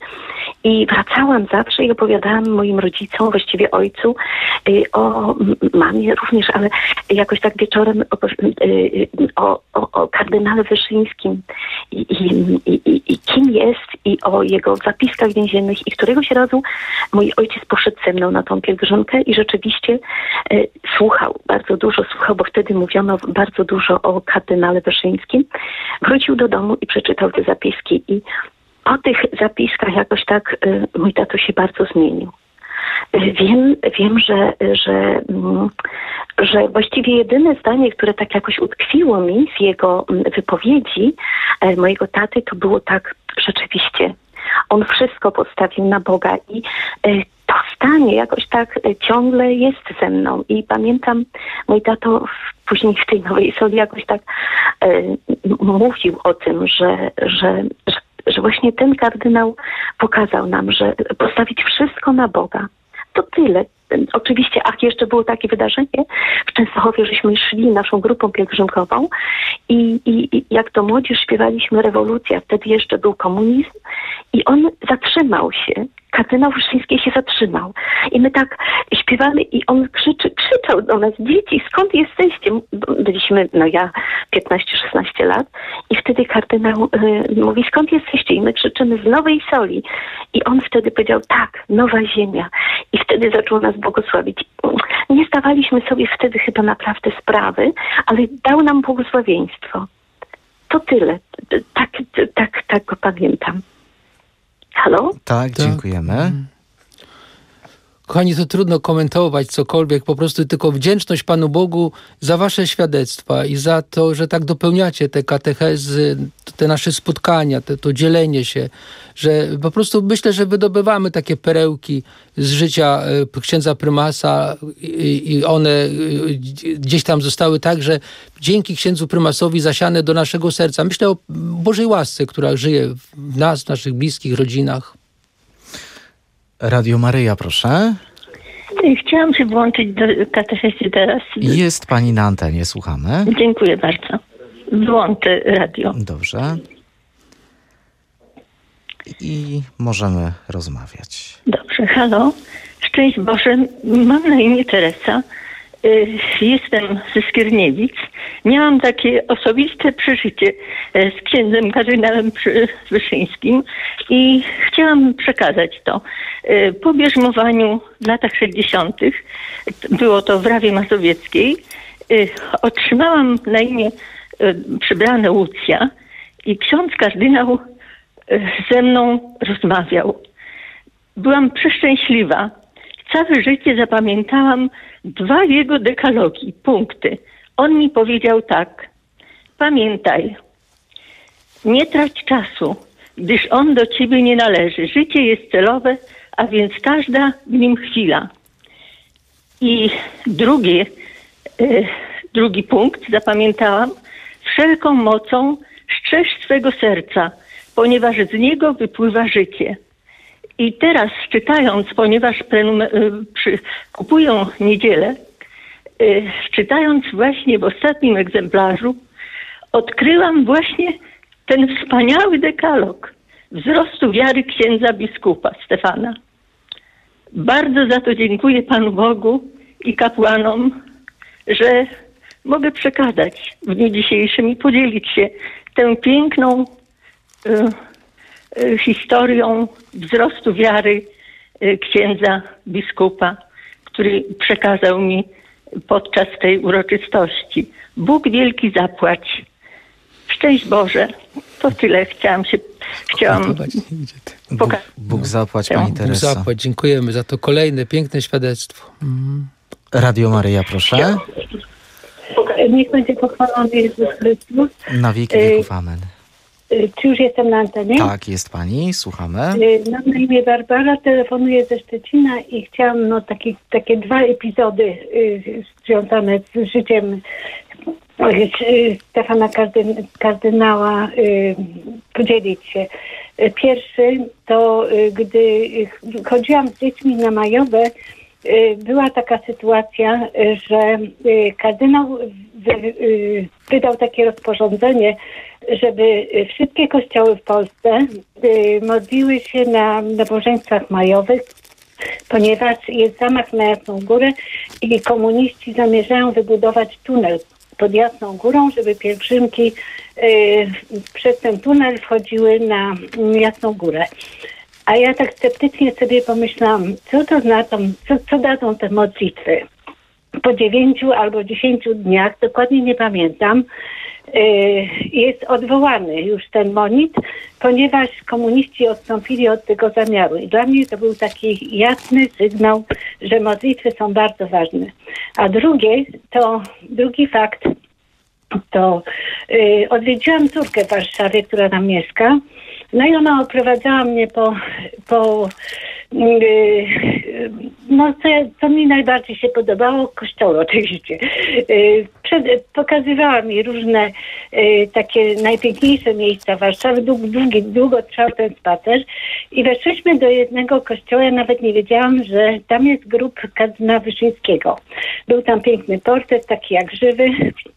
I wracałam zawsze i opowiadałam moim rodzicom, właściwie ojcu, y, o m- mamie również, ale jakoś tak wieczorem o, y, o, o, o kardynale Wyszyńskim i, i, i, i kim jest i o jego zapiskach więziennych. I któregoś razu mój ojciec poszedł ze mną na tą pielgrzymkę i rzeczywiście y, słuchał, bardzo dużo słuchał, bo wtedy mówiono bardzo dużo o kardynale Wyszyńskim. Wrócił do domu i przeczytał te zapiski i po tych zapiskach jakoś tak y, mój tato się bardzo zmienił. Y, wiem, wiem, że, że, mm, że właściwie jedyne zdanie, które tak jakoś utkwiło mi z jego mm, wypowiedzi y, mojego taty, to było tak, rzeczywiście, on wszystko postawił na Boga i y, to zdanie jakoś tak y, ciągle jest ze mną. I pamiętam, mój tato w, później w tej Nowej Soli jakoś tak y, mówił o tym, że, że, że że właśnie ten kardynał pokazał nam, że postawić wszystko na Boga. To tyle. Oczywiście, ach, jeszcze było takie wydarzenie w Częstochowie, żeśmy szli naszą grupą pielgrzymkową i, i, i jak to młodzież śpiewaliśmy rewolucja, wtedy jeszcze był komunizm i on zatrzymał się. Kardynał Wyszyński się zatrzymał. I my tak śpiewamy i on krzyczy, krzyczał do nas, dzieci, skąd jesteście? Byliśmy, no ja piętnaście szesnaście lat i wtedy kardynał y, mówi, skąd jesteście? I my krzyczymy z Nowej Soli. I on wtedy powiedział, tak, nowa ziemia. I wtedy zaczął nas błogosławić. Nie zdawaliśmy sobie wtedy chyba naprawdę sprawy, ale dał nam błogosławieństwo. To tyle. Tak, tak, tak go pamiętam. Halo? Tak, dziękujemy. Kochani, to trudno komentować cokolwiek, po prostu tylko wdzięczność Panu Bogu za wasze świadectwa i za to, że tak dopełniacie te katechezy, te nasze spotkania, te, to dzielenie się, że po prostu myślę, że wydobywamy takie perełki z życia y, księdza prymasa i, i one y, gdzieś tam zostały tak, że dzięki księdzu prymasowi zasiane do naszego serca. Myślę o Bożej łasce, która żyje w nas, w naszych bliskich rodzinach. Radio Maryja, proszę. Chciałam się włączyć do katechezy teraz. Jest pani na antenie, słuchamy. Dziękuję bardzo. Włączę radio. Dobrze. I możemy rozmawiać. Dobrze, halo. Szczęść Boże. Mam na imię Teresa. Jestem ze Skierniewic. Miałam takie osobiste przeżycie z księdzem kardynałem Wyszyńskim i chciałam przekazać to. Po bierzmowaniu w latach sześćdziesiątych, było to w Rawie Mazowieckiej, otrzymałam na imię przybrane Łucja i ksiądz kardynał ze mną rozmawiał. Byłam przeszczęśliwa. Całe życie zapamiętałam dwa jego dekalogi, punkty. On mi powiedział tak: pamiętaj, nie trać czasu, gdyż on do ciebie nie należy. Życie jest celowe, a więc każda w nim chwila. I drugie, y, drugi punkt zapamiętałam: wszelką mocą strzeż swego serca, ponieważ z niego wypływa życie. I teraz czytając, ponieważ prenumer- przy, kupują niedzielę, y, czytając właśnie w ostatnim egzemplarzu, odkryłam właśnie ten wspaniały dekalog wzrostu wiary księdza biskupa Stefana. Bardzo za to dziękuję Panu Bogu i kapłanom, że mogę przekazać w dniu dzisiejszym i podzielić się tą piękną y, historią wzrostu wiary księdza biskupa, który przekazał mi podczas tej uroczystości. Bóg wielki zapłać. Szczęść Boże. To tyle chciałam się... Chciałam Bóg, Bóg zapłać, pani Bóg Teresa. zapłać. Dziękujemy za to kolejne piękne świadectwo. Mm. Radio Maryja, proszę. Niech będzie pochwalony Jezus Chrystus. Na wieki wieków, amen. Y, Czy już jestem na antenie? Tak, jest pani, słuchamy. Y, Mam na imię Barbara, telefonuję ze Szczecina i chciałam no, taki, takie dwa epizody y, związane z życiem y, Stefana Kardyn- kardynała y, podzielić się. Y, Pierwszy to, y, gdy y, chodziłam z dziećmi na majowe, y, była taka sytuacja, y, że y, kardynał wy, y, wydał takie rozporządzenie, żeby wszystkie kościoły w Polsce y, modliły się na nabożeństwach majowych, ponieważ jest zamach na Jasną Górę i komuniści zamierzają wybudować tunel pod Jasną Górą, żeby pielgrzymki y, przez ten tunel wchodziły na Jasną Górę. A ja tak sceptycznie sobie pomyślałam, co to znaczą, co, co dadzą te modlitwy. Po dziewięciu albo dziesięciu dniach, dokładnie nie pamiętam, jest odwołany już ten monit, ponieważ komuniści odstąpili od tego zamiaru. I dla mnie to był taki jasny sygnał, że modlitwy są bardzo ważne. A drugie, to drugi fakt, to yy, odwiedziłam córkę w Warszawie, która tam mieszka. No i ona oprowadzała mnie po, po yy, no co, co mi najbardziej się podobało, kościoły oczywiście. Yy, przed, pokazywała mi różne yy, takie najpiękniejsze miejsca Warszawy. Dług, długi, długo trwał ten spacer i weszliśmy do jednego kościoła. Ja nawet nie wiedziałam, że tam jest grób kardynała Wyszyńskiego. Był tam piękny portret, taki jak żywy.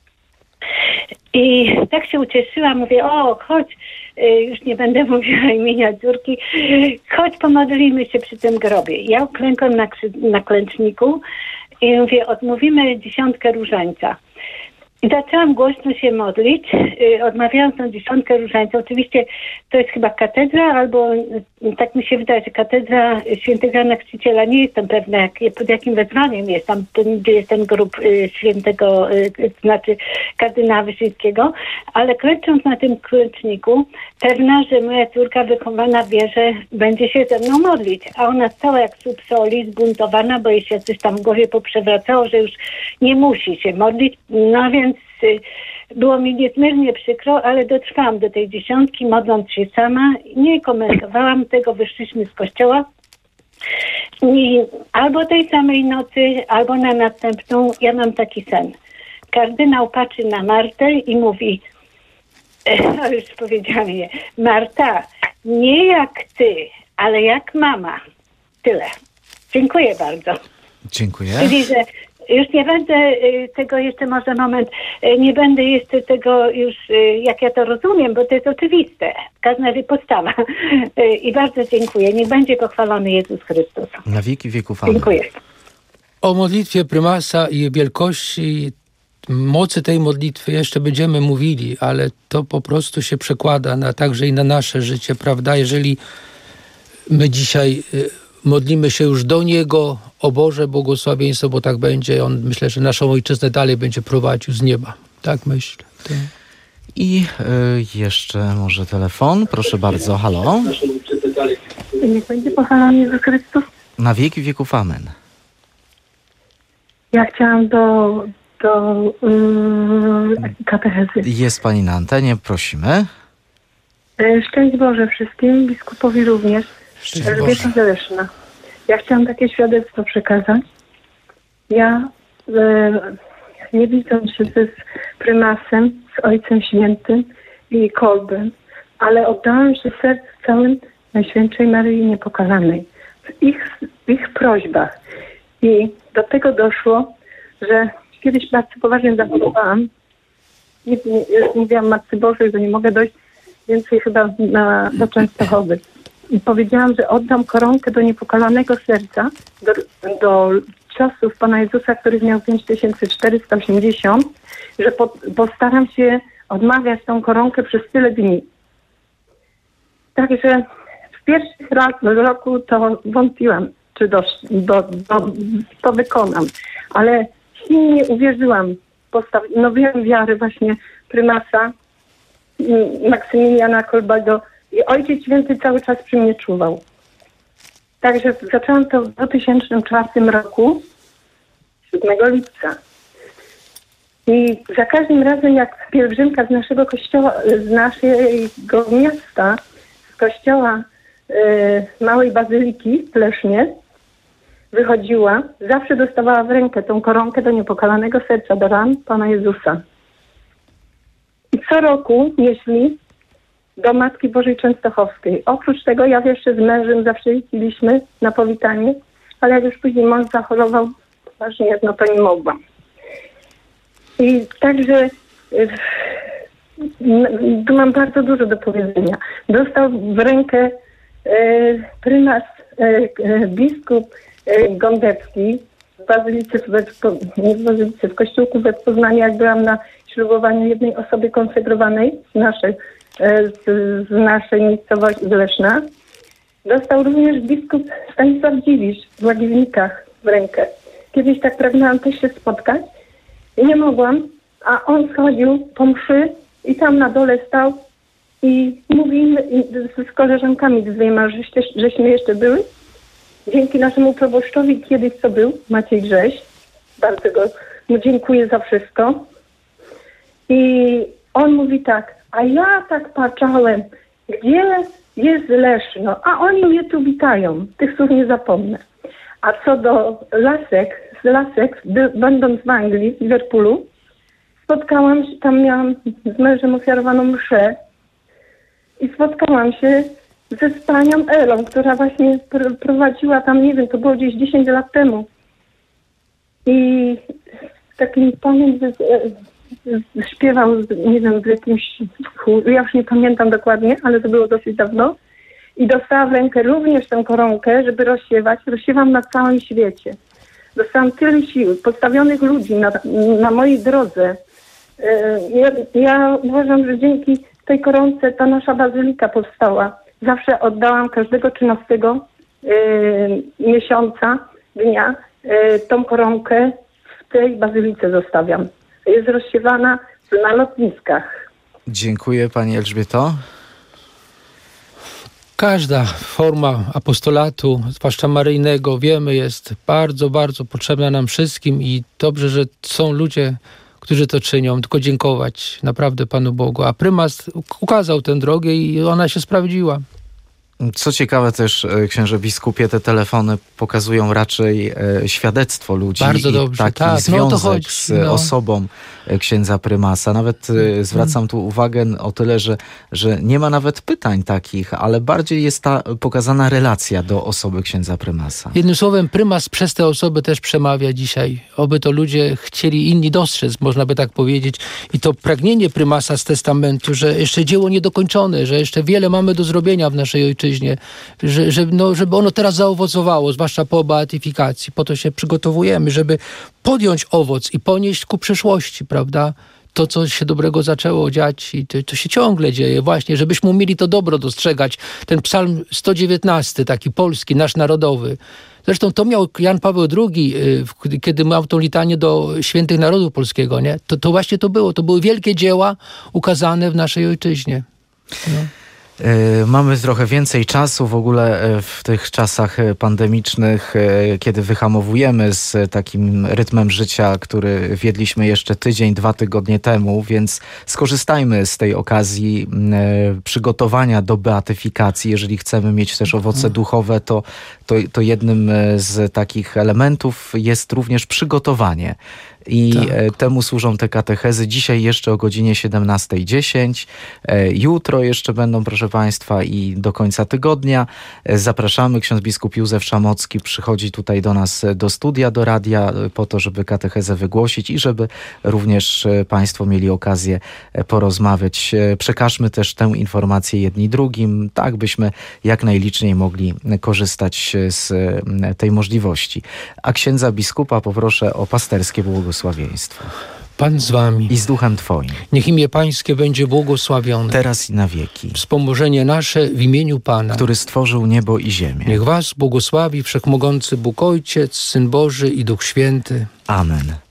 I tak się ucieszyłam, mówię, o, chodź, już nie będę mówiła imienia córki, chodź, pomodlimy się przy tym grobie. Ja uklękłam na, na klęczniku i mówię, odmówimy dziesiątkę różańca. I zaczęłam głośno się modlić, yy, odmawiałam tą dziesiątkę różańca. Oczywiście to jest chyba katedra, albo yy, tak mi się wydaje, że katedra świętego Jana Chrzciciela, nie jestem pewna jak, pod jakim wezwaniem jest tam, ten, gdzie jest ten grób yy, świętego, yy, znaczy kardynała Wyszyńskiego, ale klęcząc na tym klęczniku, pewna, że moja córka wychowana w wierze będzie się ze mną modlić, a ona cała jak słup soli, zbuntowana, bo jej się coś tam w głowie poprzewracało, że już nie musi się modlić, no więc było mi niezmiernie przykro, ale dotrwałam do tej dziesiątki, modląc się sama. Nie komentowałam tego, wyszliśmy z kościoła. I albo tej samej nocy, albo na następną, ja mam taki sen. Kardynał patrzy na Martę i mówi, no już powiedziałam jej, Marta, nie jak ty, ale jak mama. Tyle. Dziękuję bardzo. Dziękuję. Czyli, że już nie będę y, tego jeszcze może moment, y, nie będę jeszcze tego już, y, jak ja to rozumiem, bo to jest oczywiste. Każda postawa. Y, I bardzo dziękuję. Niech będzie pochwalony Jezus Chrystus. Na wieki wieków. Amen. Dziękuję. O modlitwie prymasa i wielkości, mocy tej modlitwy jeszcze będziemy mówili, ale to po prostu się przekłada na, także i na nasze życie, prawda? Jeżeli my dzisiaj modlimy się już do Niego, o Boże błogosławieństwo, bo tak będzie. On, myślę, że naszą ojczyznę dalej będzie prowadził z nieba. Tak myślę. To... I y, jeszcze może telefon. Proszę bardzo, halo. Niech będzie pochwalony Jezus Chrystus. Na wieki wieków, amen. Ja chciałam do, do yy, katechezy. Jest pani na antenie, prosimy. Szczęść Boże wszystkim, biskupowi również. Elżbieta Zaleszna. Ja chciałam takie świadectwo przekazać. Ja e, nie widząc się z prymasem, z Ojcem Świętym i kolbem, ale oddałam się sercu całym Najświętszej Maryi Niepokalanej. W ich, w ich prośbach. I do tego doszło, że kiedyś bardzo poważnie zachorowałam. Nie, nie, już mówiłam Matce Bożej, że nie mogę dojść więcej chyba na, do Częstochowy. I powiedziałam, że oddam koronkę do niepokalanego serca, do, do czasów Pana Jezusa, który miał pięć tysięcy czterysta osiemdziesiąt, że po, postaram się odmawiać tą koronkę przez tyle dni. Także w pierwszych latach roku to wątpiłam, czy do, do, do, to wykonam. Ale silnie uwierzyłam, postawiłam wiarę właśnie prymasa Maksymiliana Kolbego i Ojciec Święty cały czas przy mnie czuwał. Także zaczęłam to w dwa tysiące czwartym roku, siódmego lipca. I za każdym razem, jak pielgrzymka z naszego kościoła, z naszego miasta, z kościoła y, Małej Bazyliki w Lesznie wychodziła, zawsze dostawała w rękę tą koronkę do niepokalanego serca, do ran Pana Jezusa. I co roku nieśli do Matki Bożej Częstochowskiej. Oprócz tego ja jeszcze z mężem zawsze jeździliśmy na powitanie, ale jak już później mąż zachorował poważnie, no to nie mogłam. I także tu mam bardzo dużo do powiedzenia. Dostał w rękę e, prymas, e, e, biskup e, Gondecki w Bazylice, w, nie w Bazylice, w kościółku we Poznaniu, jak byłam na ślubowaniu jednej osoby konsegrowanej z naszej, e, z, z naszej miejscowości z Leszna. Dostał również biskup Stanisław Dziwisz w Łagiewnikach w rękę. Kiedyś tak pragnęłam też się spotkać i nie mogłam, a on schodził po mszy i tam na dole stał i mówimy z koleżankami dwiema, żeście, żeśmy jeszcze były. Dzięki naszemu proboszczowi kiedyś co był, Maciej Grześ, bardzo go mu dziękuję za wszystko. I on mówi tak, a ja tak patrzałem, gdzie jest Leszno, a oni mnie tu witają, tych słów nie zapomnę. A co do lasek, z lasek, będąc w Anglii, w Liverpoolu, spotkałam się, tam miałam z mężem ofiarowaną mszę i spotkałam się ze z panią Elą, która właśnie pr- prowadziła tam, nie wiem, to było gdzieś dziesięć lat temu. I takim panem z, z, śpiewał, z, nie wiem, z jakimś, ja już nie pamiętam dokładnie, ale to było dosyć dawno. I dostałam w rękę również tę koronkę, żeby rozsiewać. Rozsiewam na całym świecie. Dostałam tyle sił, postawionych ludzi na, na mojej drodze. Ja, ja uważam, że dzięki tej koronce ta nasza bazylika powstała. Zawsze oddałam każdego trzynastego yy, miesiąca, dnia yy, tą koronkę w tej bazylice zostawiam. Jest rozsiewana na lotniskach. Dziękuję Pani Elżbieto. Każda forma apostolatu, zwłaszcza maryjnego, wiemy, jest bardzo, bardzo potrzebna nam wszystkim i dobrze, że są ludzie, którzy to czynią. Tylko dziękować naprawdę Panu Bogu. A prymas ukazał tę drogę i ona się sprawdziła. Co ciekawe też, księże biskupie, te telefony pokazują raczej e, świadectwo ludzi. Bardzo i dobrze, taki tak. związek no, to chodzi, z no. osobą księdza prymasa. Nawet e, zwracam tu uwagę o tyle, że, że nie ma nawet pytań takich, ale bardziej jest ta pokazana relacja do osoby księdza prymasa. Jednym słowem, prymas przez te osoby też przemawia dzisiaj. Oby to ludzie chcieli inni dostrzec, można by tak powiedzieć. I to pragnienie prymasa z testamentu, że jeszcze dzieło niedokończone, że jeszcze wiele mamy do zrobienia w naszej ojczyźnie. Że, że, no, żeby ono teraz zaowocowało, zwłaszcza po beatyfikacji. Po to się przygotowujemy, żeby podjąć owoc i ponieść ku przyszłości, prawda? To, co się dobrego zaczęło dziać i to, to się ciągle dzieje właśnie, żebyśmy umieli to dobro dostrzegać. Ten psalm sto dziewiętnasty, taki polski, nasz narodowy. Zresztą to miał Jan Paweł drugi, kiedy miał tą litanię do świętych narodów polskiego, nie? To, to właśnie to było. To były wielkie dzieła ukazane w naszej ojczyźnie. No. Mamy trochę więcej czasu w ogóle w tych czasach pandemicznych, kiedy wyhamowujemy z takim rytmem życia, który wiedliśmy jeszcze tydzień, dwa tygodnie temu, więc skorzystajmy z tej okazji przygotowania do beatyfikacji. Jeżeli chcemy mieć też owoce duchowe, to, to, to jednym z takich elementów jest również przygotowanie. I tak. temu służą te katechezy. Dzisiaj jeszcze o godzinie siedemnasta dziesięć. Jutro jeszcze będą, proszę Państwa, i do końca tygodnia. Zapraszamy. Ksiądz biskup Józef Szamocki przychodzi tutaj do nas do studia, do radia, po to, żeby katechezę wygłosić i żeby również Państwo mieli okazję porozmawiać. Przekażmy też tę informację jedni drugim, tak byśmy jak najliczniej mogli korzystać z tej możliwości. A księdza biskupa poproszę o pasterskie błogosławieństwo. Pan z wami. I z duchem Twoim. Niech imię Pańskie będzie błogosławione. Teraz i na wieki. Wspomożenie nasze w imieniu Pana, który stworzył niebo i ziemię. Niech was błogosławi Wszechmogący Bóg Ojciec, Syn Boży i Duch Święty. Amen.